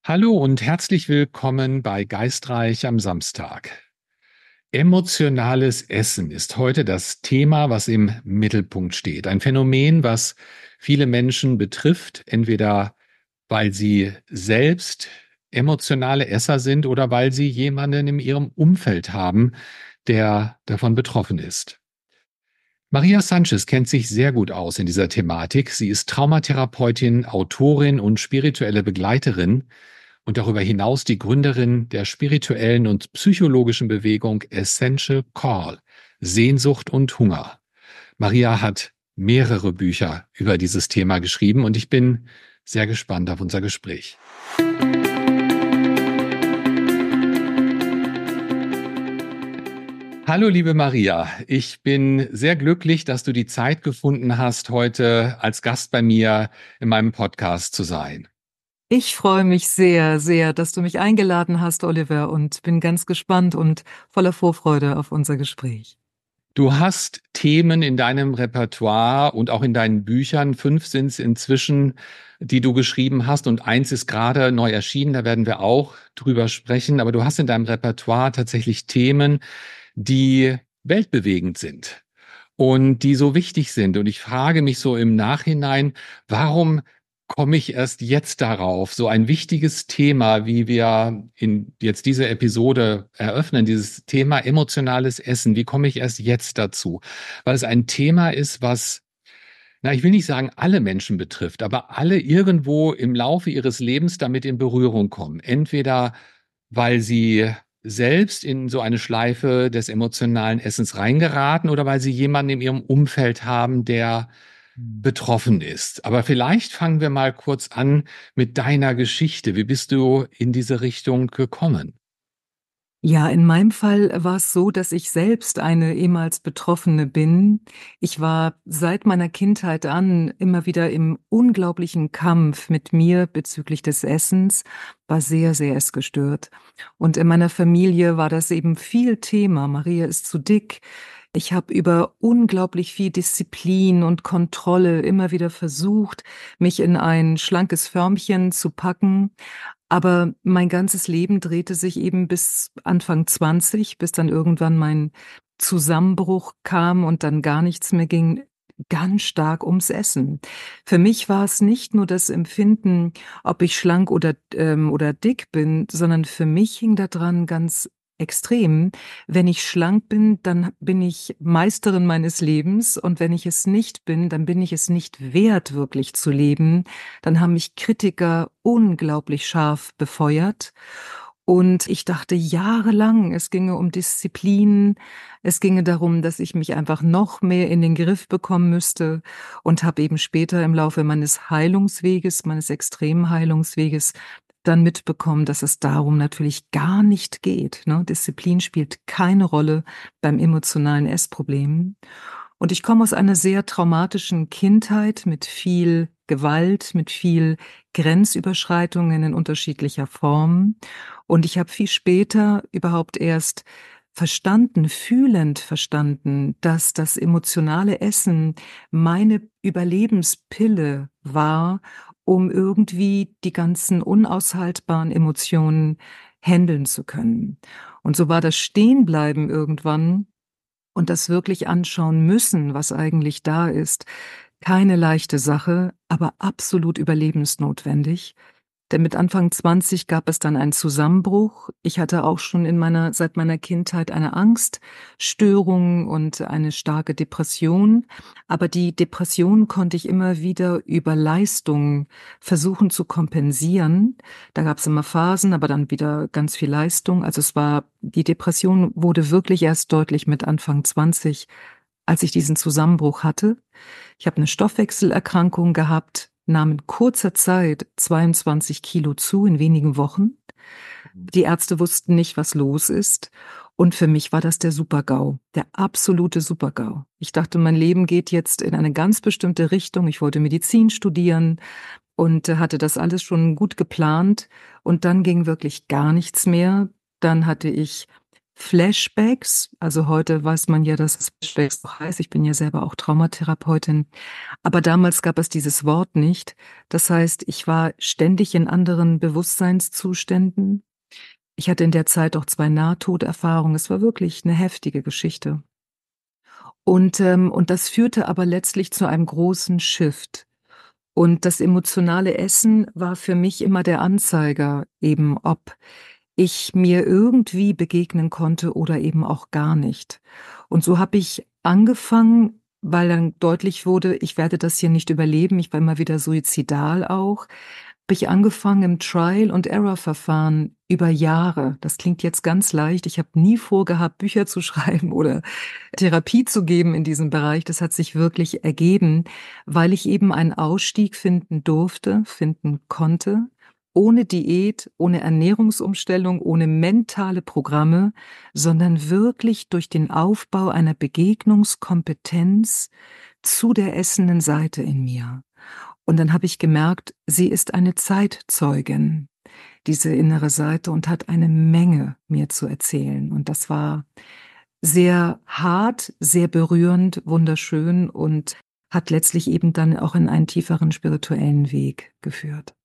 Hallo und herzlich willkommen bei Geistreich am Samstag. Emotionales Essen ist heute das Thema, was im Mittelpunkt steht. Ein Phänomen, was viele Menschen betrifft, entweder weil sie selbst emotionale Esser sind oder weil sie jemanden in ihrem Umfeld haben, der davon betroffen ist. Maria Sanchez kennt sich sehr gut aus in dieser Thematik. Sie ist Traumatherapeutin, Autorin und spirituelle Begleiterin und darüber hinaus die Gründerin der spirituellen und psychologischen Bewegung Essential Call, Sehnsucht und Hunger. Maria hat mehrere Bücher über dieses Thema geschrieben und ich bin sehr gespannt auf unser Gespräch. Hallo, liebe Maria. Ich bin sehr glücklich, dass du die Zeit gefunden hast, heute als Gast bei mir in meinem Podcast zu sein. Ich freue mich sehr, sehr, dass du mich eingeladen hast, Oliver, und bin ganz gespannt und voller Vorfreude auf unser Gespräch. Du hast Themen in deinem Repertoire und auch in deinen Büchern. 5 sind es inzwischen, die du geschrieben hast, und eins ist gerade neu erschienen. Da werden wir auch drüber sprechen. Aber du hast in deinem Repertoire tatsächlich Themen, die weltbewegend sind und die so wichtig sind. Und ich frage mich so im Nachhinein, warum komme ich erst jetzt darauf, so ein wichtiges Thema, wie wir in jetzt diese Episode eröffnen, dieses Thema emotionales Essen, wie komme ich erst jetzt dazu? Weil es ein Thema ist, was, na, ich will nicht sagen, alle Menschen betrifft, aber alle irgendwo im Laufe ihres Lebens damit in Berührung kommen. Entweder weil sie selbst in so eine Schleife des emotionalen Essens reingeraten oder weil sie jemanden in ihrem Umfeld haben, der betroffen ist. Aber vielleicht fangen wir mal kurz an mit deiner Geschichte. Wie bist du in diese Richtung gekommen? Ja, in meinem Fall war es so, dass ich selbst eine ehemals Betroffene bin. Ich war seit meiner Kindheit an immer wieder im unglaublichen Kampf mit mir bezüglich des Essens, war sehr, sehr essgestört. Und in meiner Familie war das eben viel Thema. Maria ist zu dick. Ich habe über unglaublich viel Disziplin und Kontrolle immer wieder versucht, mich in ein schlankes Förmchen zu packen. Aber mein ganzes Leben drehte sich eben bis Anfang 20, bis dann irgendwann mein Zusammenbruch kam und dann gar nichts mehr ging, ganz stark ums Essen. Für mich war es nicht nur das Empfinden, ob ich schlank oder dick bin, sondern für mich hing da dran ganz extrem: Wenn ich schlank bin, dann bin ich Meisterin meines Lebens, und wenn ich es nicht bin, dann bin ich es nicht wert, wirklich zu leben. Dann haben mich Kritiker unglaublich scharf befeuert. Und ich dachte jahrelang, es ginge um Disziplin, es ginge darum, dass ich mich einfach noch mehr in den Griff bekommen müsste, und habe eben später im Laufe meines Heilungsweges, meines extremen Heilungsweges, dann mitbekommen, dass es darum natürlich gar nicht geht, ne? Disziplin spielt keine Rolle beim emotionalen Essproblem. Und ich komme aus einer sehr traumatischen Kindheit mit viel Gewalt, mit viel Grenzüberschreitungen in unterschiedlicher Form. Und ich habe viel später überhaupt erst fühlend verstanden, dass das emotionale Essen meine Überlebenspille war, um irgendwie die ganzen unaushaltbaren Emotionen handeln zu können. Und so war das Stehenbleiben irgendwann und das wirklich anschauen müssen, was eigentlich da ist, keine leichte Sache, aber absolut überlebensnotwendig. Denn mit Anfang 20 gab es dann einen Zusammenbruch. Ich hatte auch schon seit meiner Kindheit eine Angststörung und eine starke Depression. Aber die Depression konnte ich immer wieder über Leistung versuchen zu kompensieren. Da gab es immer Phasen, aber dann wieder ganz viel Leistung. Also die Depression wurde wirklich erst deutlich mit Anfang 20, als ich diesen Zusammenbruch hatte. Ich habe eine Stoffwechselerkrankung gehabt, nahm in kurzer Zeit 22 Kilo zu, in wenigen Wochen. Die Ärzte wussten nicht, was los ist. Und für mich war das der Super-GAU, der absolute Super-GAU. Ich dachte, mein Leben geht jetzt in eine ganz bestimmte Richtung. Ich wollte Medizin studieren und hatte das alles schon gut geplant. Und dann ging wirklich gar nichts mehr. Dann hatte ich Flashbacks. Also heute weiß man ja, dass es Flashbacks auch heißt. Ich bin ja selber auch Traumatherapeutin. Aber damals gab es dieses Wort nicht. Das heißt, ich war ständig in anderen Bewusstseinszuständen. Ich hatte in der Zeit auch 2 Nahtoderfahrungen. Es war wirklich eine heftige Geschichte. Und das führte aber letztlich zu einem großen Shift. Und das emotionale Essen war für mich immer der Anzeiger, eben ob ich mir irgendwie begegnen konnte oder eben auch gar nicht. Und so habe ich angefangen, weil dann deutlich wurde, ich werde das hier nicht überleben, ich war immer wieder suizidal auch, habe ich angefangen im Trial-and-Error-Verfahren über Jahre. Das klingt jetzt ganz leicht. Ich habe nie vorgehabt, Bücher zu schreiben oder Therapie zu geben in diesem Bereich. Das hat sich wirklich ergeben, weil ich eben einen Ausstieg finden durfte, finden konnte, ohne Diät, ohne Ernährungsumstellung, ohne mentale Programme, sondern wirklich durch den Aufbau einer Begegnungskompetenz zu der essenden Seite in mir. Und dann habe ich gemerkt, sie ist eine Zeitzeugin, diese innere Seite, und hat eine Menge mir zu erzählen. Und das war sehr hart, sehr berührend, wunderschön und hat letztlich eben dann auch in einen tieferen spirituellen Weg geführt.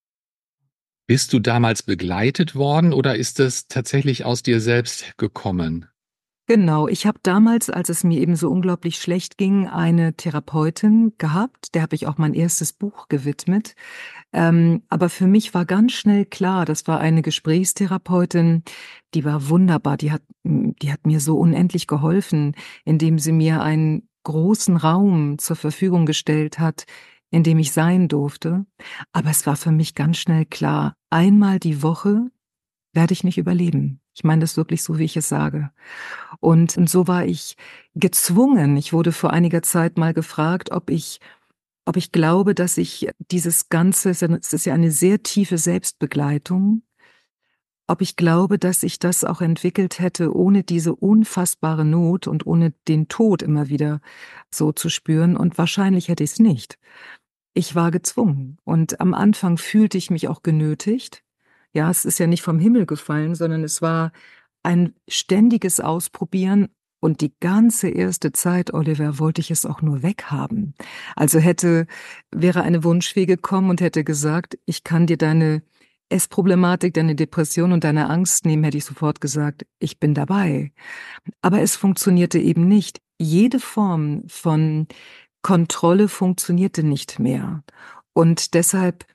Bist du damals begleitet worden oder ist es tatsächlich aus dir selbst gekommen? Genau, ich habe damals, als es mir eben so unglaublich schlecht ging, eine Therapeutin gehabt, der habe ich auch mein erstes Buch gewidmet. Aber für mich war ganz schnell klar, das war eine Gesprächstherapeutin, die war wunderbar, die hat mir so unendlich geholfen, indem sie mir einen großen Raum zur Verfügung gestellt hat, in dem ich sein durfte. Aber es war für mich ganz schnell klar, einmal die Woche werde ich nicht überleben. Ich meine das wirklich so, wie ich es sage. Und so war ich gezwungen. Ich wurde vor einiger Zeit mal gefragt, ob ich glaube, dass ich dieses Ganze, es ist ja eine sehr tiefe Selbstbegleitung, ob ich glaube, dass ich das auch entwickelt hätte, ohne diese unfassbare Not und ohne den Tod immer wieder so zu spüren. Und wahrscheinlich hätte ich es nicht. Ich war gezwungen. Und am Anfang fühlte ich mich auch genötigt. Ja, es ist ja nicht vom Himmel gefallen, sondern es war ein ständiges Ausprobieren. Und die ganze erste Zeit, Oliver, wollte ich es auch nur weghaben. Also wäre eine Wunschfee gekommen und hätte gesagt, ich kann dir deine Essproblematik, deine Depression und deine Angst nehmen, hätte ich sofort gesagt, ich bin dabei. Aber es funktionierte eben nicht. Jede Form von Kontrolle funktionierte nicht mehr. Und deshalb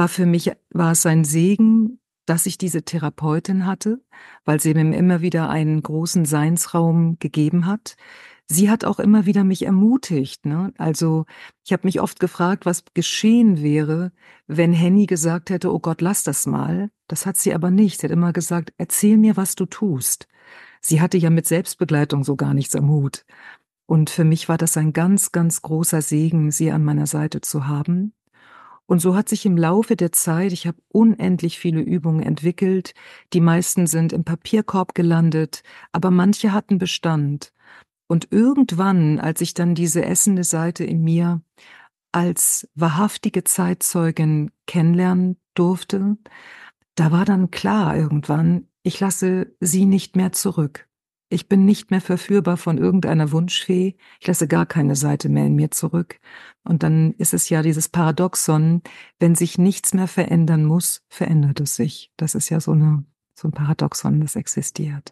war es ein Segen, dass ich diese Therapeutin hatte, weil sie mir immer wieder einen großen Seinsraum gegeben hat. Sie hat auch immer wieder mich ermutigt, ne? Also, ich habe mich oft gefragt, was geschehen wäre, wenn Henny gesagt hätte: „Oh Gott, lass das mal." Das hat sie aber nicht. Sie hat immer gesagt: „Erzähl mir, was du tust." Sie hatte ja mit Selbstbegleitung so gar nichts am Hut. Und für mich war das ein ganz, ganz großer Segen, sie an meiner Seite zu haben. Und so hat sich im Laufe der Zeit, ich habe unendlich viele Übungen entwickelt. Die meisten sind im Papierkorb gelandet, aber manche hatten Bestand. Und irgendwann, als ich dann diese essende Seite in mir als wahrhaftige Zeitzeugin kennenlernen durfte, da war dann klar irgendwann, ich lasse sie nicht mehr zurück. Ich bin nicht mehr verführbar von irgendeiner Wunschfee. Ich lasse gar keine Seite mehr in mir zurück. Und dann ist es ja dieses Paradoxon, wenn sich nichts mehr verändern muss, verändert es sich. Das ist ja so ein Paradoxon, das existiert.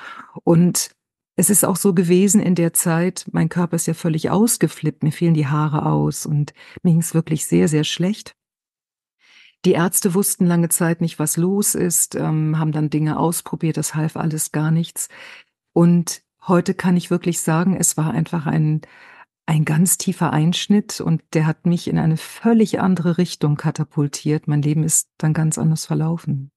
Und es ist auch so gewesen in der Zeit, mein Körper ist ja völlig ausgeflippt, mir fielen die Haare aus und mir ging es wirklich sehr, sehr schlecht. Die Ärzte wussten lange Zeit nicht, was los ist, haben dann Dinge ausprobiert, das half alles gar nichts. Und heute kann ich wirklich sagen, es war einfach ein ganz tiefer Einschnitt und der hat mich in eine völlig andere Richtung katapultiert. Mein Leben ist dann ganz anders verlaufen.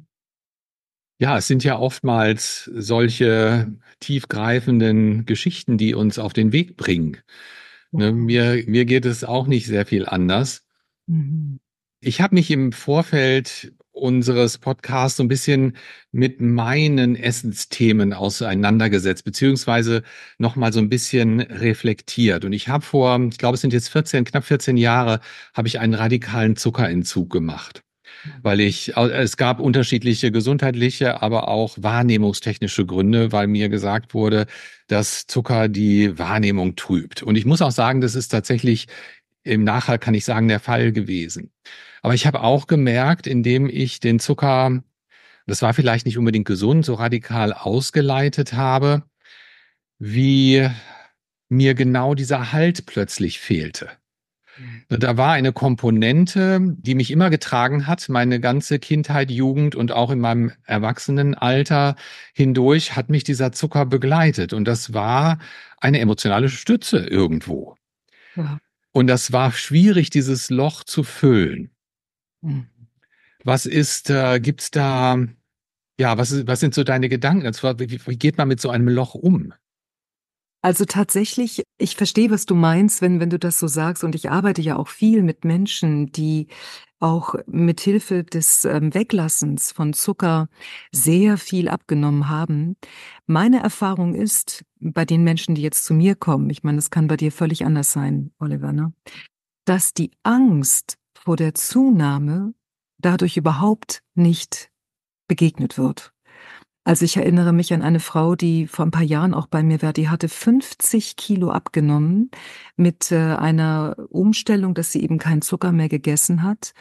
Ja, es sind ja oftmals solche tiefgreifenden Geschichten, die uns auf den Weg bringen. Ne, mir geht es auch nicht sehr viel anders. Mhm. Ich habe mich im Vorfeld unseres Podcasts so ein bisschen mit meinen Essensthemen auseinandergesetzt, beziehungsweise noch mal so ein bisschen reflektiert. Und ich habe ich glaube, es sind jetzt knapp 14 Jahre, habe ich einen radikalen Zuckerentzug gemacht. weil es gab unterschiedliche gesundheitliche, aber auch wahrnehmungstechnische Gründe, weil mir gesagt wurde, dass Zucker die Wahrnehmung trübt. Und ich muss auch sagen, das ist tatsächlich im Nachhall kann ich sagen, der Fall gewesen. Aber ich habe auch gemerkt, indem ich den Zucker, das war vielleicht nicht unbedingt gesund, so radikal ausgeleitet habe, wie mir genau dieser Halt plötzlich fehlte. Da war eine Komponente, die mich immer getragen hat, meine ganze Kindheit, Jugend und auch in meinem Erwachsenenalter hindurch hat mich dieser Zucker begleitet. Und das war eine emotionale Stütze irgendwo. Ja. Und das war schwierig, dieses Loch zu füllen. Mhm. Gibt's da, ja, was sind so deine Gedanken? Wie geht man mit so einem Loch um? Also tatsächlich, ich verstehe, was du meinst, wenn du das so sagst, und ich arbeite ja auch viel mit Menschen, die auch mit Hilfe des Weglassens von Zucker sehr viel abgenommen haben. Meine Erfahrung ist, bei den Menschen, die jetzt zu mir kommen, ich meine, das kann bei dir völlig anders sein, Oliver, ne? Dass die Angst vor der Zunahme dadurch überhaupt nicht begegnet wird. Also, ich erinnere mich an eine Frau, die vor ein paar Jahren auch bei mir war, die hatte 50 Kilo abgenommen mit, einer Umstellung, dass sie eben keinen Zucker mehr gegessen hat.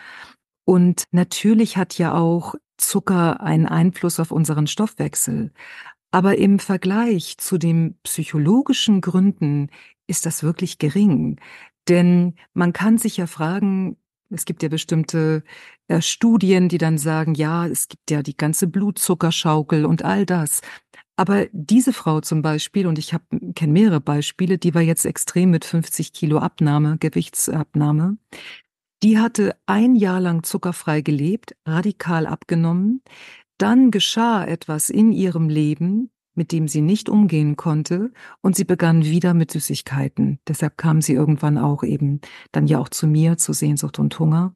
Und natürlich hat ja auch Zucker einen Einfluss auf unseren Stoffwechsel. Aber im Vergleich zu den psychologischen Gründen ist das wirklich gering. Denn man kann sich ja fragen, es gibt ja bestimmte Studien, die dann sagen, ja, es gibt ja die ganze Blutzuckerschaukel und all das. Aber diese Frau zum Beispiel, und ich kenne mehrere Beispiele, die war jetzt extrem mit 50 Kilo Abnahme, Gewichtsabnahme. Die hatte ein Jahr lang zuckerfrei gelebt, radikal abgenommen. Dann geschah etwas in ihrem Leben, mit dem sie nicht umgehen konnte, und sie begann wieder mit Süßigkeiten. Deshalb kam sie irgendwann auch eben dann ja auch zu mir, zu Sehnsucht und Hunger.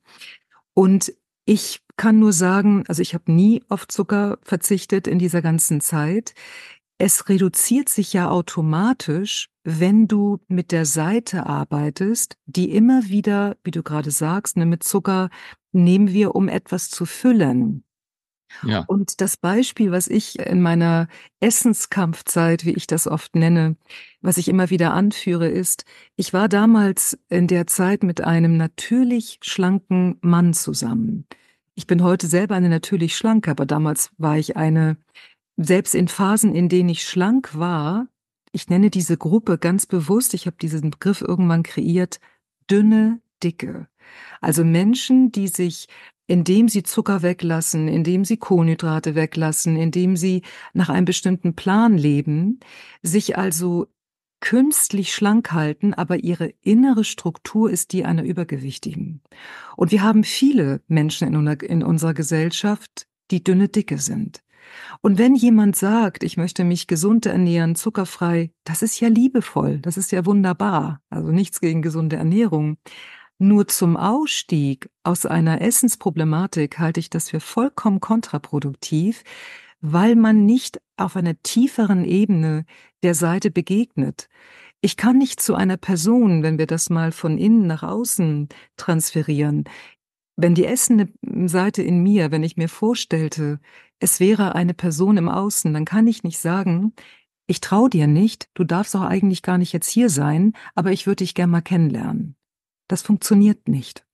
Und ich kann nur sagen, also ich habe nie auf Zucker verzichtet in dieser ganzen Zeit. Es reduziert sich ja automatisch, wenn du mit der Seite arbeitest, die immer wieder, wie du gerade sagst, ne, mit Zucker nehmen wir, um etwas zu füllen. Ja, Und das Beispiel, was ich in meiner Essenskampfzeit, wie ich das oft nenne, was ich immer wieder anführe, ist, ich war damals in der Zeit mit einem natürlich schlanken Mann zusammen. Ich bin heute selber eine natürlich schlanke, aber damals war ich eine, selbst in Phasen, in denen ich schlank war, ich nenne diese Gruppe ganz bewusst, ich habe diesen Begriff irgendwann kreiert, dünne Dicke. Also Menschen, die sich, indem sie Zucker weglassen, indem sie Kohlenhydrate weglassen, indem sie nach einem bestimmten Plan leben, sich also künstlich schlank halten, aber ihre innere Struktur ist die einer Übergewichtigen. Und wir haben viele Menschen in unserer Gesellschaft, die dünne Dicke sind. Und wenn jemand sagt, ich möchte mich gesund ernähren, zuckerfrei, das ist ja liebevoll, das ist ja wunderbar. Also nichts gegen gesunde Ernährung. Nur zum Ausstieg aus einer Essensproblematik halte ich das für vollkommen kontraproduktiv, weil man nicht auf einer tieferen Ebene der Seite begegnet. Ich kann nicht zu einer Person, wenn wir das mal von innen nach außen transferieren, wenn die essende Seite in mir, wenn ich mir vorstellte, es wäre eine Person im Außen, dann kann ich nicht sagen, ich traue dir nicht, du darfst auch eigentlich gar nicht jetzt hier sein, aber ich würde dich gern mal kennenlernen. Das funktioniert nicht.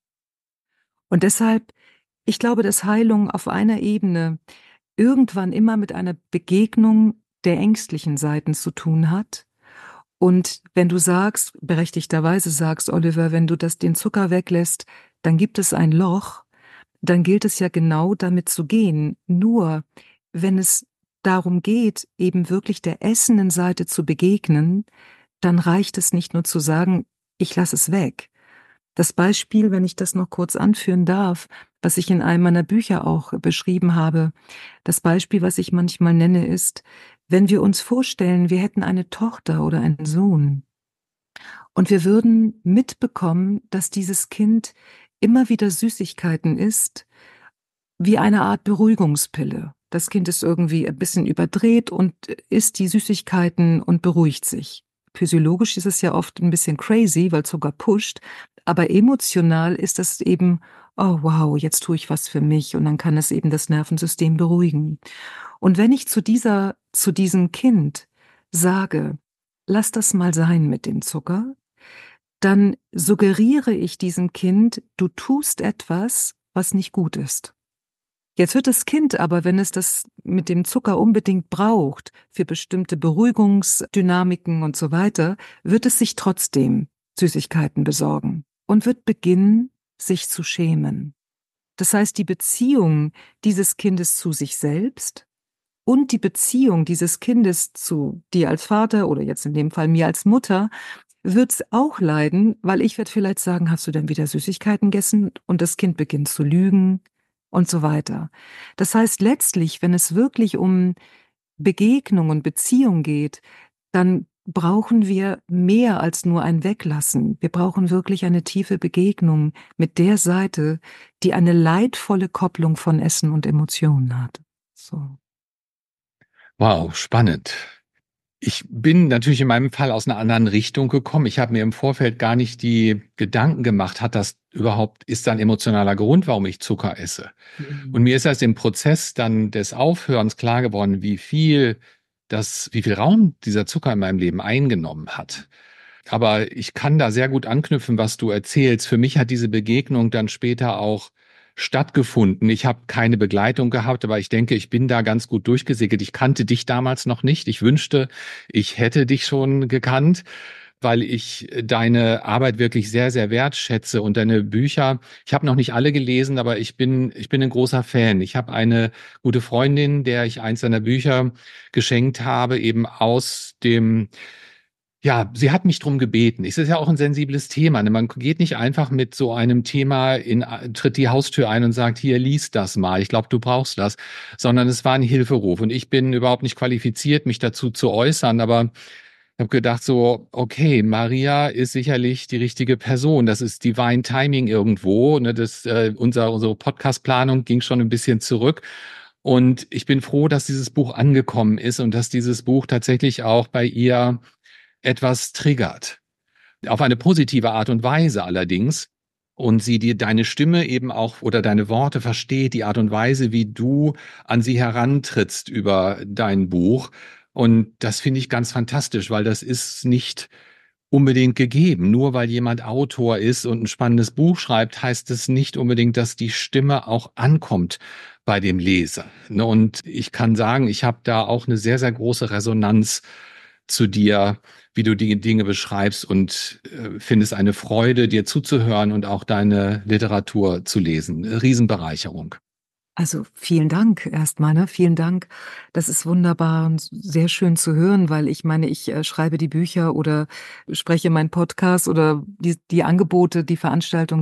Und deshalb, ich glaube, dass Heilung auf einer Ebene irgendwann immer mit einer Begegnung der ängstlichen Seiten zu tun hat. Und wenn du sagst, berechtigterweise sagst, Oliver, wenn du den Zucker weglässt, dann gibt es ein Loch, dann gilt es ja genau damit zu gehen. Nur wenn es darum geht, eben wirklich der essenden Seite zu begegnen, dann reicht es nicht nur zu sagen, ich lasse es weg. Das Beispiel, wenn ich das noch kurz anführen darf, was ich in einem meiner Bücher auch beschrieben habe, das Beispiel, was ich manchmal nenne, ist, wenn wir uns vorstellen, wir hätten eine Tochter oder einen Sohn und wir würden mitbekommen, dass dieses Kind immer wieder Süßigkeiten isst, wie eine Art Beruhigungspille. Das Kind ist irgendwie ein bisschen überdreht und isst die Süßigkeiten und beruhigt sich. Physiologisch ist es ja oft ein bisschen crazy, weil Zucker pusht, aber emotional ist das eben oh wow, jetzt tue ich was für mich und dann kann es eben das Nervensystem beruhigen. Und wenn ich zu diesem Kind sage, lass das mal sein mit dem Zucker, dann suggeriere ich diesem Kind, du tust etwas, was nicht gut ist. Jetzt wird das Kind aber, wenn es das mit dem Zucker unbedingt braucht, für bestimmte Beruhigungsdynamiken und so weiter, wird es sich trotzdem Süßigkeiten besorgen und wird beginnen, sich zu schämen. Das heißt, die Beziehung dieses Kindes zu sich selbst und die Beziehung dieses Kindes zu dir als Vater oder jetzt in dem Fall mir als Mutter wird's auch leiden, weil ich werde vielleicht sagen, hast du denn wieder Süßigkeiten gegessen? Und das Kind beginnt zu lügen und so weiter. Das heißt letztlich, wenn es wirklich um Begegnung und Beziehung geht, dann brauchen wir mehr als nur ein Weglassen. Wir brauchen wirklich eine tiefe Begegnung mit der Seite, die eine leidvolle Kopplung von Essen und Emotionen hat. So. Wow, spannend. Ich bin natürlich in meinem Fall aus einer anderen Richtung gekommen. Ich habe mir im Vorfeld gar nicht die Gedanken gemacht, ist da ein emotionaler Grund, warum ich Zucker esse? Und mir ist erst im Prozess dann des Aufhörens klar geworden, wie viel Raum dieser Zucker in meinem Leben eingenommen hat. Aber ich kann da sehr gut anknüpfen, was du erzählst. Für mich hat diese Begegnung dann später auch stattgefunden. Ich habe keine Begleitung gehabt, aber ich denke, ich bin da ganz gut durchgesegelt. Ich kannte dich damals noch nicht. Ich wünschte, ich hätte dich schon gekannt, weil ich deine Arbeit wirklich sehr, sehr wertschätze und deine Bücher. Ich habe noch nicht alle gelesen, aber ich bin ein großer Fan. Ich habe eine gute Freundin, der ich eins deiner Bücher geschenkt habe, eben aus dem ja, sie hat mich drum gebeten. Es ist ja auch ein sensibles Thema. Ne? Man geht nicht einfach mit so einem Thema tritt die Haustür ein und sagt, hier, lies das mal. Ich glaube, du brauchst das. Sondern es war ein Hilferuf. Und ich bin überhaupt nicht qualifiziert, mich dazu zu äußern. Aber ich habe gedacht so, okay, Maria ist sicherlich die richtige Person. Das ist Divine Timing irgendwo. Ne? Unsere Podcast-Planung ging schon ein bisschen zurück. Und ich bin froh, dass dieses Buch angekommen ist und dass dieses Buch tatsächlich auch bei ihr etwas triggert. Auf eine positive Art und Weise allerdings. Und sie dir deine Stimme eben auch oder deine Worte versteht, die Art und Weise, wie du an sie herantrittst über dein Buch. Und das finde ich ganz fantastisch, weil das ist nicht unbedingt gegeben. Nur weil jemand Autor ist und ein spannendes Buch schreibt, heißt es nicht unbedingt, dass die Stimme auch ankommt bei dem Leser. Und ich kann sagen, ich habe da auch eine sehr, sehr große Resonanz zu dir, wie du die Dinge beschreibst und finde es eine Freude, dir zuzuhören und auch deine Literatur zu lesen. Riesenbereicherung. Also vielen Dank erstmal, ne? Vielen Dank. Das ist wunderbar und sehr schön zu hören, weil ich meine, ich schreibe die Bücher oder spreche meinen Podcast oder die Angebote, die Veranstaltungen,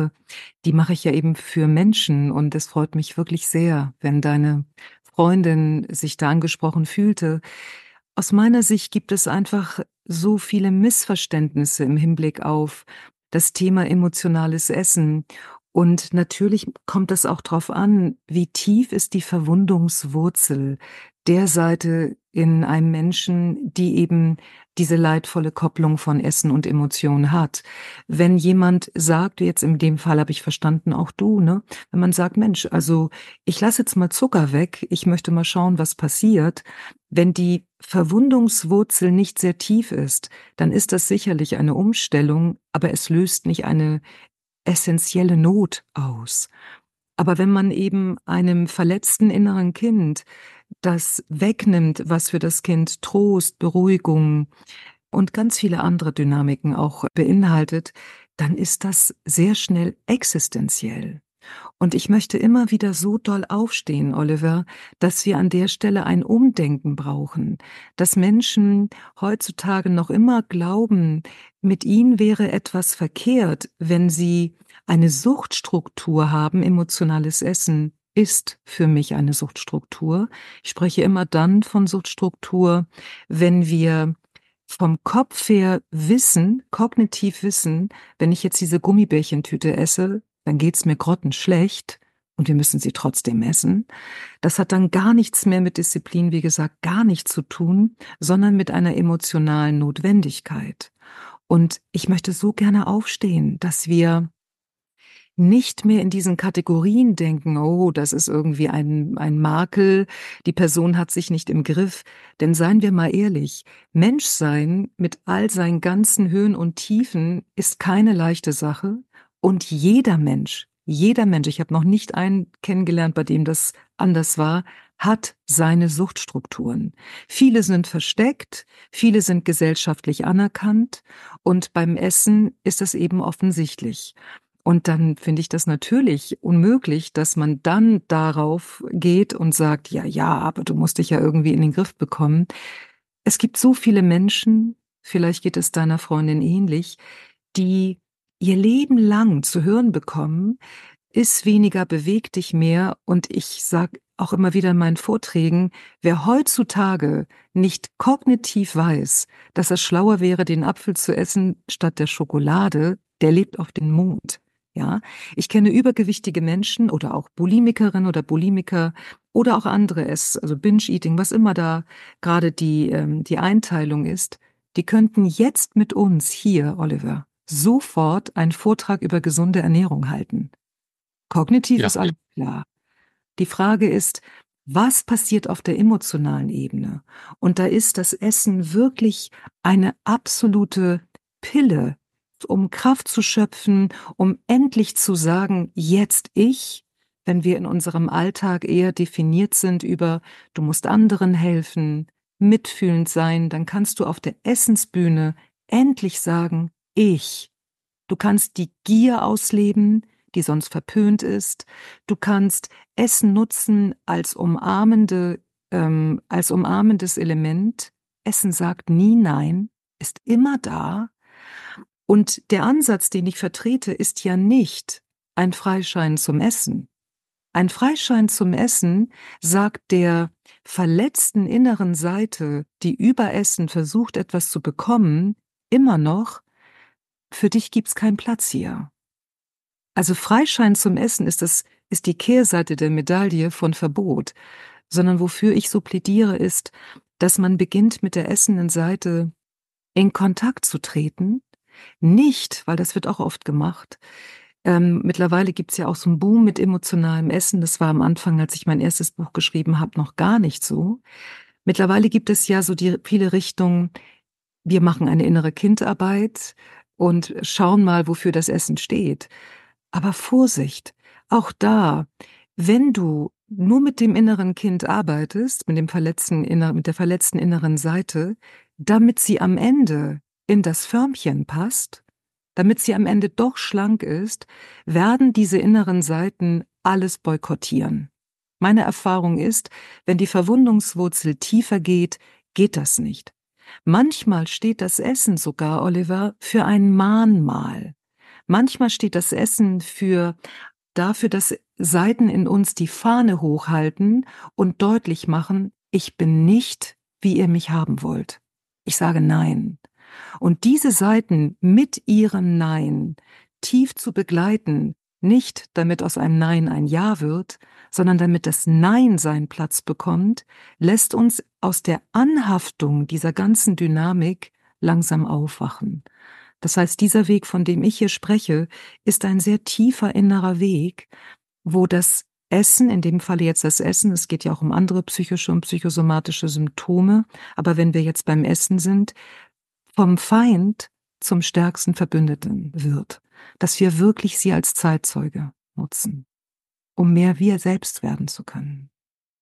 die mache ich ja eben für Menschen und es freut mich wirklich sehr, wenn deine Freundin sich da angesprochen fühlte. Aus meiner Sicht gibt es einfach so viele Missverständnisse im Hinblick auf das Thema emotionales Essen. Und natürlich kommt es auch darauf an, wie tief ist die Verwundungswurzel der Seite in einem Menschen, die eben diese leidvolle Kopplung von Essen und Emotionen hat. Wenn jemand sagt, jetzt in dem Fall habe ich verstanden, auch du, ne? Wenn man sagt, Mensch, also ich lasse jetzt mal Zucker weg, ich möchte mal schauen, was passiert. Wenn die Verwundungswurzel nicht sehr tief ist, dann ist das sicherlich eine Umstellung, aber es löst nicht eine essenzielle Not aus. Aber wenn man eben einem verletzten inneren Kind das wegnimmt, was für das Kind Trost, Beruhigung und ganz viele andere Dynamiken auch beinhaltet, dann ist das sehr schnell existenziell. Und ich möchte immer wieder so doll aufstehen, Oliver, dass wir an der Stelle ein Umdenken brauchen, dass Menschen heutzutage noch immer glauben, mit ihnen wäre etwas verkehrt, wenn sie eine Suchtstruktur haben. Emotionales Essen ist für mich eine Suchtstruktur. Ich spreche immer dann von Suchtstruktur, wenn wir vom Kopf her wissen, kognitiv wissen, wenn ich jetzt diese Gummibärchentüte esse, dann geht's mir grottenschlecht und wir müssen sie trotzdem essen. Das hat dann gar nichts mehr mit Disziplin, wie gesagt, gar nichts zu tun, sondern mit einer emotionalen Notwendigkeit. Und ich möchte so gerne aufstehen, dass wir nicht mehr in diesen Kategorien denken, oh, das ist irgendwie ein Makel, die Person hat sich nicht im Griff. Denn seien wir mal ehrlich, Menschsein mit all seinen ganzen Höhen und Tiefen ist keine leichte Sache. Und jeder Mensch, ich habe noch nicht einen kennengelernt, bei dem das anders war, hat seine Suchtstrukturen. Viele sind versteckt, viele sind gesellschaftlich anerkannt und beim Essen ist es eben offensichtlich. Und dann finde ich das natürlich unmöglich, dass man dann darauf geht und sagt, ja, ja, aber du musst dich ja irgendwie in den Griff bekommen. Es gibt so viele Menschen, vielleicht geht es deiner Freundin ähnlich, die ihr Leben lang zu hören bekommen, iss weniger, beweg dich mehr. Und ich sage auch immer wieder in meinen Vorträgen, wer heutzutage nicht kognitiv weiß, dass es schlauer wäre, den Apfel zu essen statt der Schokolade, der lebt auf den Mond. Ja, ich kenne übergewichtige Menschen oder auch Bulimikerinnen oder Bulimiker oder auch andere also Binge-Eating, was immer da gerade die Einteilung ist. Die könnten jetzt mit uns hier, Oliver, sofort einen Vortrag über gesunde Ernährung halten. Kognitiv Ja, ist alles klar. Die Frage ist, was passiert auf der emotionalen Ebene? Und da ist das Essen wirklich eine absolute Pille, um Kraft zu schöpfen, um endlich zu sagen, jetzt ich, wenn wir in unserem Alltag eher definiert sind über, du musst anderen helfen, mitfühlend sein, dann kannst du auf der Essensbühne endlich sagen, ich. Du kannst die Gier ausleben, die sonst verpönt ist. Du kannst Essen nutzen als umarmendes Element. Essen sagt nie nein, ist immer da. Und der Ansatz, den ich vertrete, ist ja nicht ein Freischein zum Essen. Ein Freischein zum Essen sagt der verletzten inneren Seite, die über Essen versucht, etwas zu bekommen, immer noch, für dich gibt's keinen Platz hier. Also Freischein zum Essen ist die Kehrseite der Medaille von Verbot, sondern wofür ich so plädiere ist, dass man beginnt mit der essenden Seite in Kontakt zu treten, nicht, weil das wird auch oft gemacht. Mittlerweile gibt's ja auch so einen Boom mit emotionalem Essen. Das war am Anfang, als ich mein erstes Buch geschrieben habe, noch gar nicht so. Mittlerweile gibt es ja so die viele Richtungen, wir machen eine innere Kindarbeit und schauen mal, wofür das Essen steht. Aber Vorsicht, auch da, wenn du nur mit dem inneren Kind arbeitest, mit der verletzten inneren Seite, damit sie am Ende in das Förmchen passt, damit sie am Ende doch schlank ist, werden diese inneren Seiten alles boykottieren. Meine Erfahrung ist, wenn die Verwundungswurzel tiefer geht, geht das nicht. Manchmal steht das Essen sogar, Oliver, für ein Mahnmal. Manchmal steht das Essen dafür, dass Seiten in uns die Fahne hochhalten und deutlich machen, ich bin nicht, wie ihr mich haben wollt. Ich sage Nein. Und diese Seiten mit ihrem Nein tief zu begleiten, nicht damit aus einem Nein ein Ja wird, sondern damit das Nein seinen Platz bekommt, lässt uns aus der Anhaftung dieser ganzen Dynamik langsam aufwachen. Das heißt, dieser Weg, von dem ich hier spreche, ist ein sehr tiefer innerer Weg, wo das Essen, in dem Falle jetzt das Essen, es geht ja auch um andere psychische und psychosomatische Symptome, aber wenn wir jetzt beim Essen sind, vom Feind zum stärksten Verbündeten wird, dass wir wirklich sie als Zeitzeuge nutzen, um mehr wir selbst werden zu können.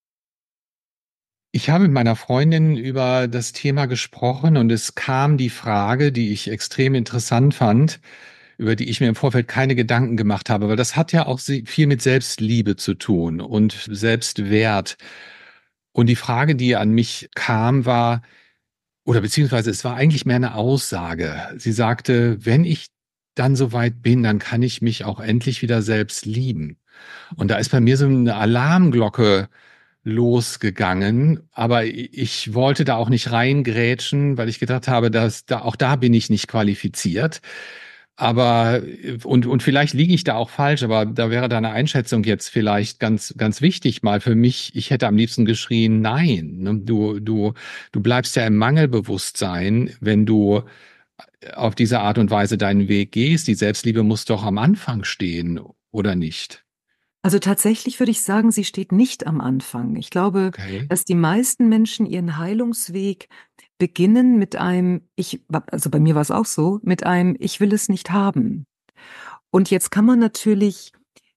ich habe mit meiner Freundin über das Thema gesprochen und es kam die Frage, die ich extrem interessant fand, über die ich mir im Vorfeld keine Gedanken gemacht habe, weil das hat ja auch viel mit Selbstliebe zu tun und Selbstwert. Und die Frage, die an mich kam, war, oder beziehungsweise es war eigentlich mehr eine Aussage. Sie sagte, wenn ich dann soweit bin, dann kann ich mich auch endlich wieder selbst lieben. Und da ist bei mir so eine Alarmglocke losgegangen, aber ich wollte da auch nicht reingrätschen, weil ich gedacht habe, auch da bin ich nicht qualifiziert. Aber und vielleicht liege ich da auch falsch, aber da wäre deine Einschätzung jetzt vielleicht ganz wichtig mal für mich. Ich hätte am liebsten geschrien, nein. Ne? Du bleibst ja im Mangelbewusstsein, wenn du auf diese Art und Weise deinen Weg gehst. Die Selbstliebe muss doch am Anfang stehen. oder nicht? Also tatsächlich würde ich sagen, sie steht nicht am Anfang. Ich glaube, Okay. dass die meisten Menschen ihren Heilungsweg beginnen mit einem also bei mir war es auch so, mit einem „Ich will es nicht haben." Und jetzt kann man natürlich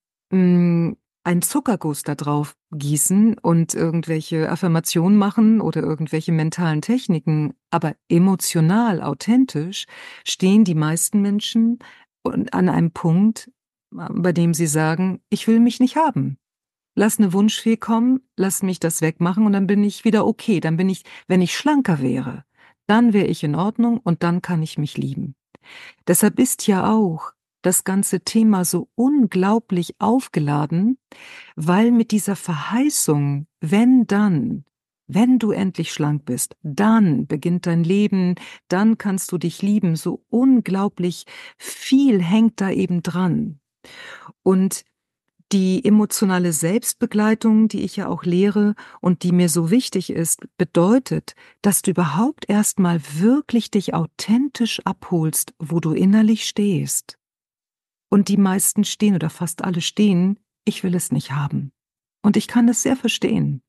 einen Zuckerguss da drauf gießen und irgendwelche Affirmationen machen oder irgendwelche mentalen Techniken, aber emotional, authentisch stehen die meisten Menschen an einem Punkt, bei dem sie sagen: „Ich will mich nicht haben. Lass 'ne Wunschfee kommen, lass mich das wegmachen und dann bin ich wieder okay. Dann bin ich wenn ich schlanker wäre, dann wäre ich in Ordnung und dann kann ich mich lieben." Deshalb ist ja auch das ganze Thema so unglaublich aufgeladen, weil mit dieser Verheißung, wenn dann, wenn du endlich schlank bist, dann beginnt dein Leben, dann kannst du dich lieben, so unglaublich viel hängt da eben dran. Und die emotionale Selbstbegleitung, die ich ja auch lehre und die mir so wichtig ist, bedeutet, dass du überhaupt erst mal wirklich dich authentisch abholst, wo du innerlich stehst. Und die meisten stehen oder fast alle stehen: „Ich will es nicht haben." Und ich kann das sehr verstehen.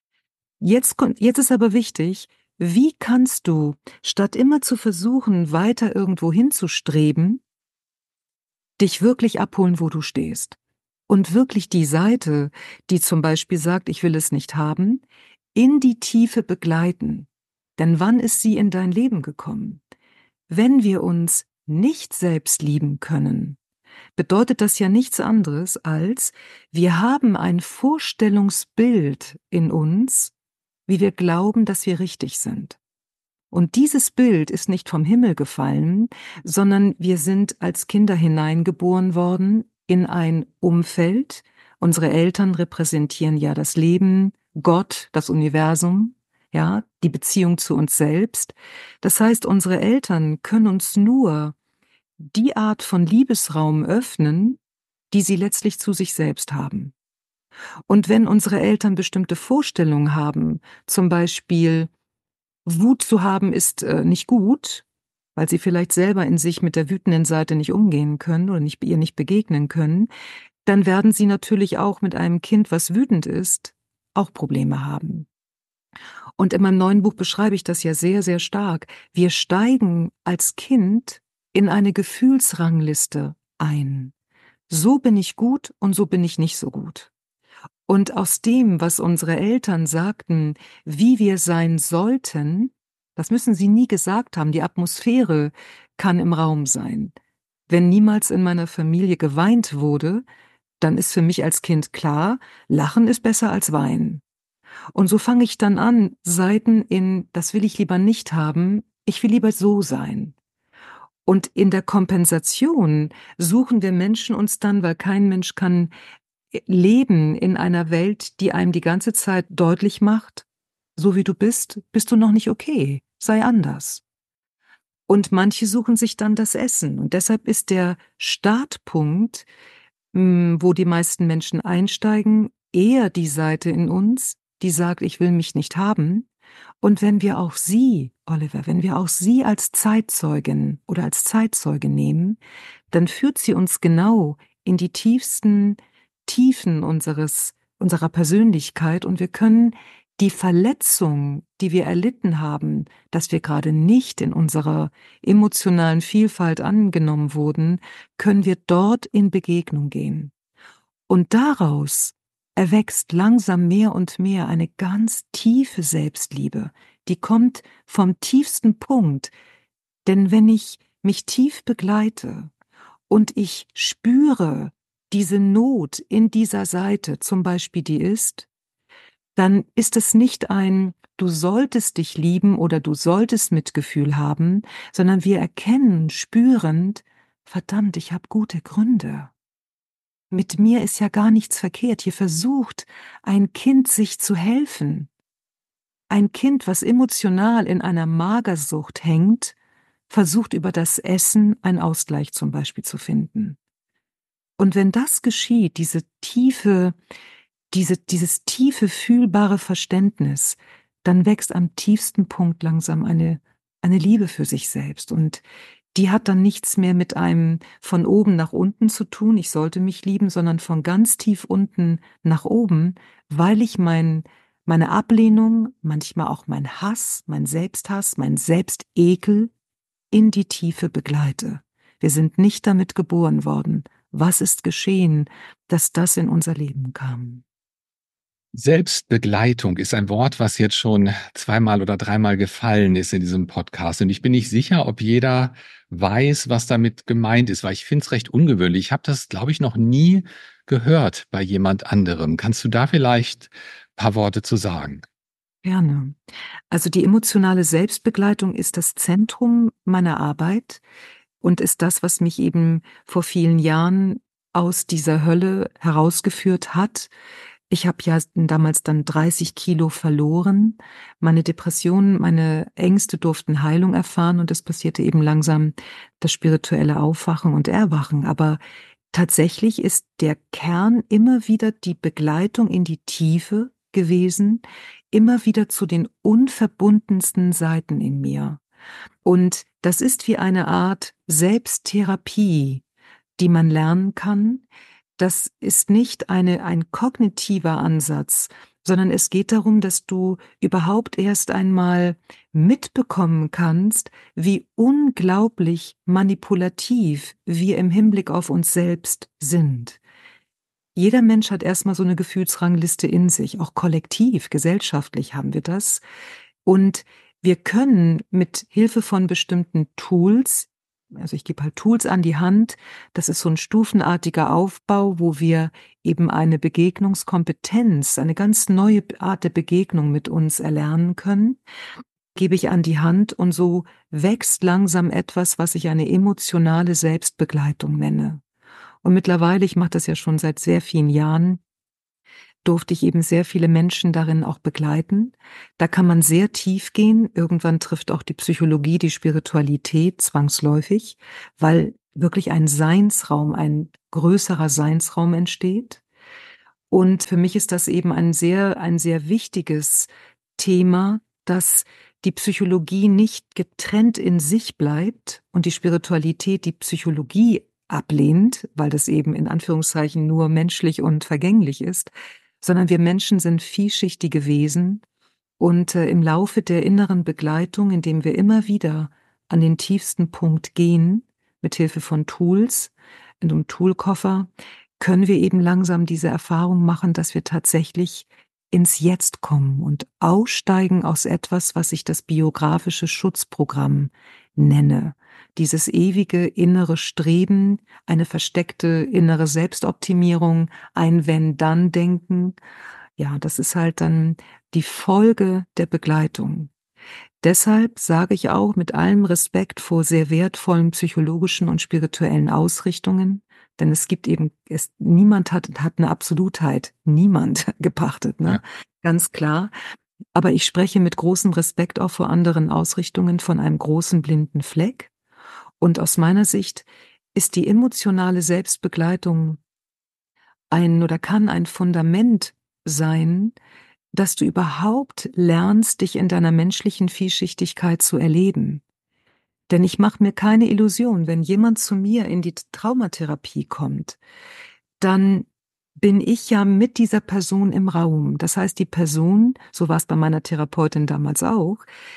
Jetzt ist aber wichtig, wie kannst du, statt immer zu versuchen, weiter irgendwo hinzustreben, dich wirklich abholen, wo du stehst? Und wirklich die Seite, die zum Beispiel sagt: „Ich will es nicht haben", in die Tiefe begleiten. Denn wann ist sie in dein Leben gekommen? Wenn wir uns nicht selbst lieben können, bedeutet das ja nichts anderes als, wir haben ein Vorstellungsbild in uns, wie wir glauben, dass wir richtig sind. Und dieses Bild ist nicht vom Himmel gefallen, sondern wir sind als Kinder hineingeboren worden in ein Umfeld. Unsere Eltern repräsentieren ja das Leben, Gott, das Universum, ja, die Beziehung zu uns selbst. Das heißt, unsere Eltern können uns nur die Art von Liebesraum öffnen, die sie letztlich zu sich selbst haben. Und wenn unsere Eltern bestimmte Vorstellungen haben, zum Beispiel Wut zu haben ist, nicht gut, weil sie vielleicht selber in sich mit der wütenden Seite nicht umgehen können oder ihr nicht begegnen können, dann werden sie natürlich auch mit einem Kind, was wütend ist, auch Probleme haben. Und in meinem neuen Buch beschreibe ich das ja sehr, sehr stark. Wir steigen als Kind in eine Gefühlsrangliste ein. So bin ich gut und so bin ich nicht so gut. Und aus dem, was unsere Eltern sagten, wie wir sein sollten, das müssen sie nie gesagt haben, die Atmosphäre kann im Raum sein. Wenn niemals in meiner Familie geweint wurde, dann ist für mich als Kind klar, Lachen ist besser als Weinen. Und so fange ich dann an, Seiten in „das will ich lieber nicht haben, ich will lieber so sein." Und in der Kompensation suchen wir Menschen uns dann, weil kein Mensch kann leben in einer Welt, die einem die ganze Zeit deutlich macht: „So wie du bist, bist du noch nicht okay. Sei anders." Und manche suchen sich dann das Essen. Und deshalb ist der Startpunkt, wo die meisten Menschen einsteigen, eher die Seite in uns, die sagt: „Ich will mich nicht haben." Und wenn wir auch sie, Oliver, wenn wir auch sie als Zeitzeugin oder als Zeitzeuge nehmen, dann führt sie uns genau in die tiefsten Tiefen unserer Persönlichkeit und wir können die Verletzung, die wir erlitten haben, dass wir gerade nicht in unserer emotionalen Vielfalt angenommen wurden, können wir dort in Begegnung gehen. Und daraus erwächst langsam mehr und mehr eine ganz tiefe Selbstliebe, die kommt vom tiefsten Punkt. Denn wenn ich mich tief begleite und ich spüre diese Not in dieser Seite, zum Beispiel die ist, dann ist es nicht ein „Du solltest dich lieben" oder „Du solltest Mitgefühl haben", sondern wir erkennen spürend: „Verdammt, ich habe gute Gründe. Mit mir ist ja gar nichts verkehrt." Hier versucht ein Kind sich zu helfen. Ein Kind, was emotional in einer Magersucht hängt, versucht über das Essen einen Ausgleich zum Beispiel zu finden. Und wenn das geschieht, dieses tiefe, fühlbare Verständnis, dann wächst am tiefsten Punkt langsam eine Liebe für sich selbst. Und die hat dann nichts mehr mit einem von oben nach unten zu tun, ich sollte mich lieben, sondern von ganz tief unten nach oben, weil ich meine Ablehnung, manchmal auch mein Hass, mein Selbsthass, mein Selbstekel in die Tiefe begleite. Wir sind nicht damit geboren worden. Was ist geschehen, dass das in unser Leben kam? Selbstbegleitung ist ein Wort, was jetzt schon zweimal oder dreimal gefallen ist in diesem Podcast. Und ich bin nicht sicher, ob jeder weiß, was damit gemeint ist, weil ich finde es recht ungewöhnlich. Ich habe das, glaube ich, noch nie gehört bei jemand anderem. Kannst du da vielleicht ein paar Worte zu sagen? Gerne. Also die emotionale Selbstbegleitung ist das Zentrum meiner Arbeit und ist das, was mich eben vor vielen Jahren aus dieser Hölle herausgeführt hat. Ich habe ja damals dann 30 Kilo verloren. Meine Depressionen, meine Ängste durften Heilung erfahren und es passierte eben langsam das spirituelle Aufwachen und Erwachen. Aber tatsächlich ist der Kern immer wieder die Begleitung in die Tiefe gewesen, immer wieder zu den unverbundensten Seiten in mir. Und das ist wie eine Art Selbsttherapie, die man lernen kann. Das ist nicht ein kognitiver Ansatz, sondern es geht darum, dass du überhaupt erst einmal mitbekommen kannst, wie unglaublich manipulativ wir im Hinblick auf uns selbst sind. Jeder Mensch hat erstmal so eine Gefühlsrangliste in sich, auch kollektiv, gesellschaftlich haben wir das. Und wir können mit Hilfe von bestimmten Tools, also ich gebe halt Tools an die Hand, das ist so ein stufenartiger Aufbau, wo wir eben eine Begegnungskompetenz, eine ganz neue Art der Begegnung mit uns erlernen können, gebe ich an die Hand und so wächst langsam etwas, was ich eine emotionale Selbstbegleitung nenne. Und mittlerweile, ich mache das ja schon seit sehr vielen Jahren, durfte ich eben sehr viele Menschen darin auch begleiten. Da kann man sehr tief gehen. Irgendwann trifft auch die Psychologie, die Spiritualität zwangsläufig, weil wirklich ein Seinsraum, ein größerer Seinsraum entsteht. Und für mich ist das eben ein sehr wichtiges Thema, dass die Psychologie nicht getrennt in sich bleibt und die Spiritualität die Psychologie ablehnt, weil das eben in Anführungszeichen nur menschlich und vergänglich ist, sondern wir Menschen sind vielschichtige Wesen und im Laufe der inneren Begleitung, indem wir immer wieder an den tiefsten Punkt gehen, mit Hilfe von Tools, in einem Toolkoffer, können wir eben langsam diese Erfahrung machen, dass wir tatsächlich ins Jetzt kommen und aussteigen aus etwas, was ich das biografische Schutzprogramm nenne. Dieses ewige innere Streben, eine versteckte innere Selbstoptimierung, ein Wenn-Dann-Denken. Ja, das ist halt dann die Folge der Begleitung. Deshalb sage ich auch mit allem Respekt vor sehr wertvollen psychologischen und spirituellen Ausrichtungen, denn es gibt eben, niemand hat eine Absolutheit, niemand gepachtet, ne? Ja. Ganz klar. Aber ich spreche mit großem Respekt auch vor anderen Ausrichtungen von einem großen blinden Fleck. Und aus meiner Sicht ist die emotionale Selbstbegleitung ein oder kann ein Fundament sein, dass du überhaupt lernst, dich in deiner menschlichen Vielschichtigkeit zu erleben. Denn ich mache mir keine Illusion, wenn jemand zu mir in die Traumatherapie kommt, dann bin ich ja mit dieser Person im Raum. Das heißt, die Person, so war es bei meiner Therapeutin damals auch,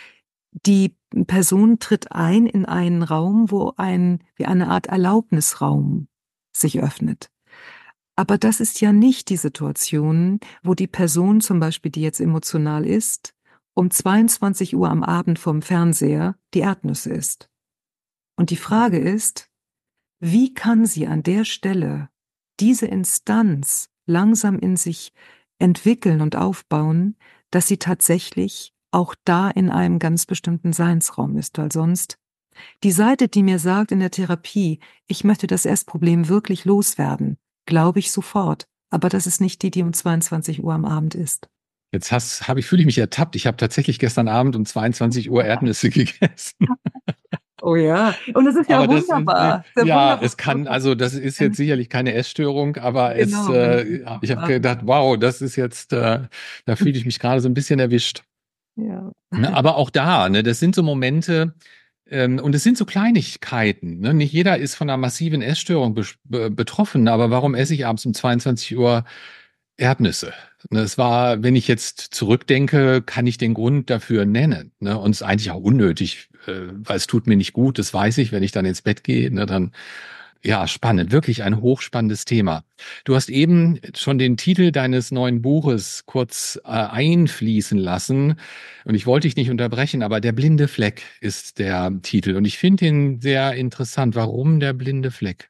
die Person tritt ein in einen Raum, wie eine Art Erlaubnisraum sich öffnet. Aber das ist ja nicht die Situation, wo die Person zum Beispiel, die jetzt emotional ist, um 22 Uhr am Abend vorm Fernseher die Erdnüsse isst. Und die Frage ist, wie kann sie an der Stelle diese Instanz langsam in sich entwickeln und aufbauen, dass sie tatsächlich auch da in einem ganz bestimmten Seinsraum ist, weil sonst die Seite, die mir sagt in der Therapie, ich möchte das Essproblem wirklich loswerden, glaube ich sofort. Aber das ist nicht die, die um 22 Uhr am Abend ist. Jetzt fühle ich mich ertappt. Ich habe tatsächlich gestern Abend um 22 Uhr Erdnüsse gegessen. Oh ja, und das ist ja Aber das, wunderbar. Sehr ja, wunderbar. es kann, also das ist jetzt sicherlich keine Essstörung, aber Genau, wenn es ich habe gedacht, wow, das ist jetzt, da fühle ich mich gerade so ein bisschen erwischt. ja. Ne, aber auch da, ne, das sind so Momente, Und es sind so Kleinigkeiten. Ne? Nicht jeder ist von einer massiven Essstörung betroffen, aber warum esse ich abends um 22 Uhr Erdnüsse? Ne, es war, wenn ich jetzt zurückdenke, kann ich den Grund dafür nennen. Ne? Und es ist eigentlich auch unnötig, weil es tut mir nicht gut, das weiß ich, wenn ich dann ins Bett gehe. Ne? Dann, ja, spannend, wirklich ein hochspannendes Thema. Du hast eben schon den Titel deines neuen Buches kurz einfließen lassen. Und ich wollte dich nicht unterbrechen, aber der blinde Fleck ist der Titel. Und ich finde ihn sehr interessant. Warum der blinde Fleck?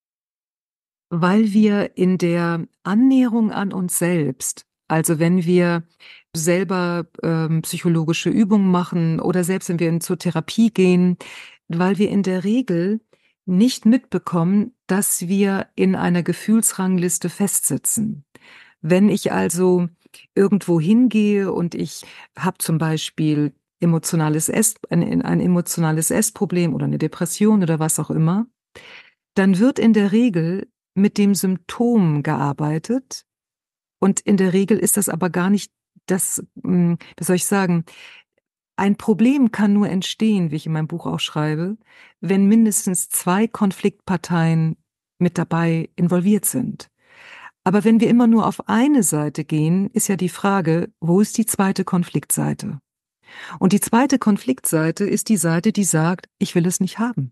Weil wir in der Annäherung an uns selbst, also wenn wir selber psychologische Übungen machen oder selbst wenn wir zur Therapie gehen, weil wir in der Regel nicht mitbekommen, dass wir in einer Gefühlsrangliste festsitzen. Wenn ich also irgendwo hingehe und ich habe zum Beispiel ein emotionales Essproblem oder eine Depression oder was auch immer, dann wird in der Regel mit dem Symptom gearbeitet und in der Regel ist das aber gar nicht das, wie soll ich sagen, ein Problem kann nur entstehen, wie ich in meinem Buch auch schreibe, wenn mindestens 2 Konfliktparteien mit dabei involviert sind. Aber wenn wir immer nur auf eine Seite gehen, ist ja die Frage, wo ist die zweite Konfliktseite? Und die zweite Konfliktseite ist die Seite, die sagt, ich will es nicht haben.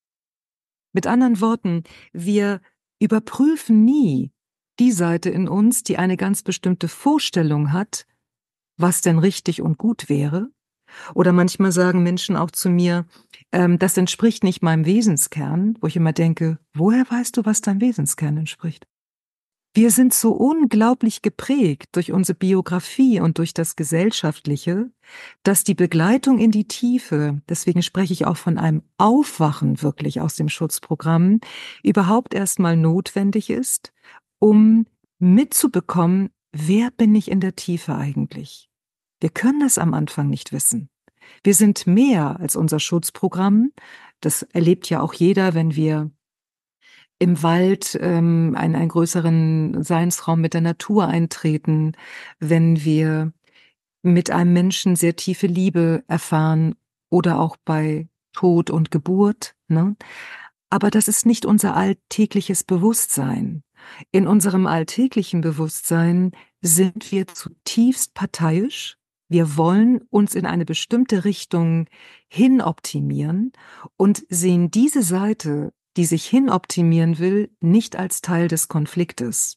Mit anderen Worten, wir überprüfen nie die Seite in uns, die eine ganz bestimmte Vorstellung hat, was denn richtig und gut wäre. Oder manchmal sagen Menschen auch zu mir, das entspricht nicht meinem Wesenskern, wo ich immer denke, woher weißt du, was deinem Wesenskern entspricht? Wir sind so unglaublich geprägt durch unsere Biografie und durch das Gesellschaftliche, dass die Begleitung in die Tiefe, deswegen spreche ich auch von einem Aufwachen wirklich aus dem Schutzprogramm, überhaupt erstmal notwendig ist, um mitzubekommen, wer bin ich in der Tiefe eigentlich? Wir können es am Anfang nicht wissen. Wir sind mehr als unser Schutzprogramm. Das erlebt ja auch jeder, wenn wir im Wald einen größeren Seinsraum mit der Natur eintreten, wenn wir mit einem Menschen sehr tiefe Liebe erfahren oder auch bei Tod und Geburt, ne? Aber das ist nicht unser alltägliches Bewusstsein. In unserem alltäglichen Bewusstsein sind wir zutiefst parteiisch. Wir wollen uns in eine bestimmte Richtung hin optimieren und sehen diese Seite, die sich hin optimieren will, nicht als Teil des Konfliktes.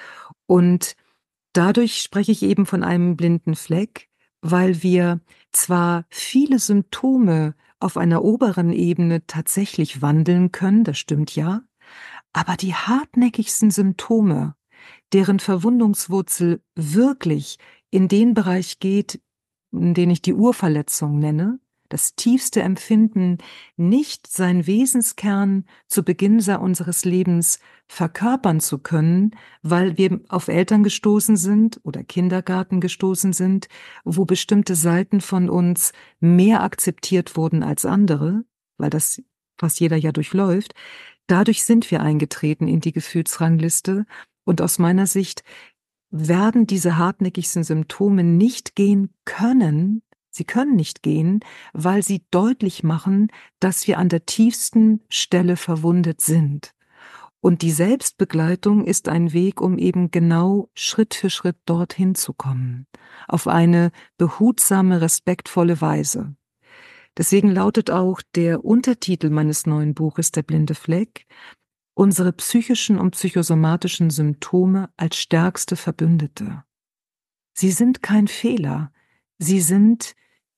Und dadurch spreche ich eben von einem blinden Fleck, weil wir zwar viele Symptome auf einer oberen Ebene tatsächlich wandeln können, das stimmt ja, aber die hartnäckigsten Symptome, deren Verwundungswurzel wirklich in den Bereich geht, den ich die Urverletzung nenne, das tiefste Empfinden, nicht sein Wesenskern zu Beginn unseres Lebens verkörpern zu können, weil wir auf Eltern gestoßen sind oder Kindergarten gestoßen sind, wo bestimmte Seiten von uns mehr akzeptiert wurden als andere, weil das fast jeder ja durchläuft. Dadurch sind wir eingetreten in die Gefühlsrangliste und aus meiner Sicht werden diese hartnäckigsten Symptome nicht gehen können, sie können nicht gehen, weil sie deutlich machen, dass wir an der tiefsten Stelle verwundet sind. Und die Selbstbegleitung ist ein Weg, um eben genau Schritt für Schritt dorthin zu kommen, auf eine behutsame, respektvolle Weise. Deswegen lautet auch der Untertitel meines neuen Buches Der blinde Fleck: Unsere psychischen und psychosomatischen Symptome als stärkste Verbündete. Sie sind kein Fehler. Sie sind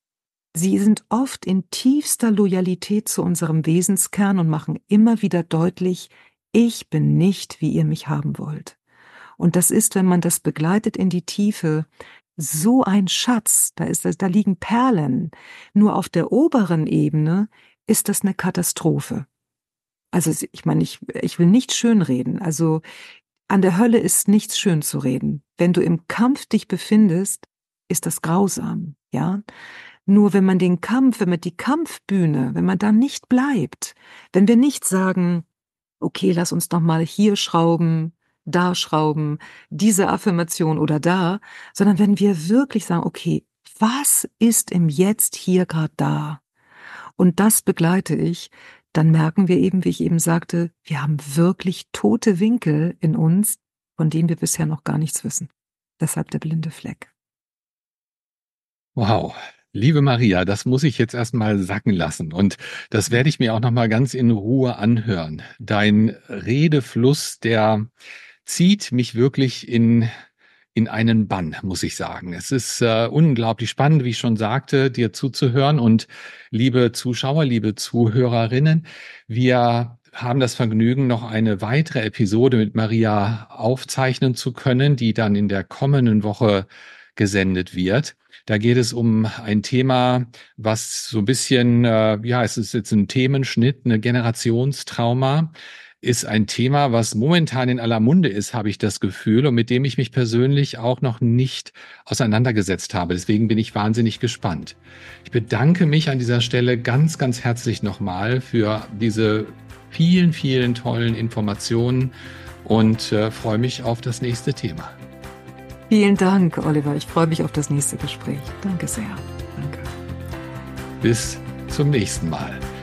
oft in tiefster Loyalität zu unserem Wesenskern und machen immer wieder deutlich, ich bin nicht, wie ihr mich haben wollt. Und das ist, wenn man das begleitet in die Tiefe, so ein Schatz, da liegen Perlen. Nur auf der oberen Ebene ist das eine Katastrophe. Also ich meine, ich will nicht schönreden. Also an der Hölle ist nichts schön zu reden. Wenn du im Kampf dich befindest, ist das grausam, ja. Nur wenn man wenn man die Kampfbühne, wenn man da nicht bleibt, wenn wir nicht sagen, okay, lass uns doch mal hier schrauben, da schrauben, diese Affirmation oder da, sondern wenn wir wirklich sagen, okay, was ist im Jetzt hier gerade da? und das begleite ich, dann merken wir eben, wie ich eben sagte, wir haben wirklich tote Winkel in uns, von denen wir bisher noch gar nichts wissen. Deshalb der blinde Fleck. Wow. Liebe Maria, das muss ich jetzt erstmal sacken lassen und das werde ich mir auch noch mal ganz in Ruhe anhören. Dein Redefluss, der zieht mich wirklich in einen Bann, muss ich sagen. Es ist unglaublich spannend, wie ich schon sagte, dir zuzuhören. Und liebe Zuschauer, liebe Zuhörerinnen, wir haben das Vergnügen, noch eine weitere Episode mit Maria aufzeichnen zu können, die dann in der kommenden Woche gesendet wird. Da geht es um ein Thema, was so ein bisschen, es ist jetzt ein Themenschnitt, eine Generationstrauma, ist ein Thema, was momentan in aller Munde ist, habe ich das Gefühl, und mit dem ich mich persönlich auch noch nicht auseinandergesetzt habe. Deswegen bin ich wahnsinnig gespannt. Ich bedanke mich an dieser Stelle ganz, ganz herzlich nochmal für diese vielen, vielen tollen Informationen und freue mich auf das nächste Thema. Vielen Dank, Oliver. Ich freue mich auf das nächste Gespräch. Danke sehr. Danke. Bis zum nächsten Mal.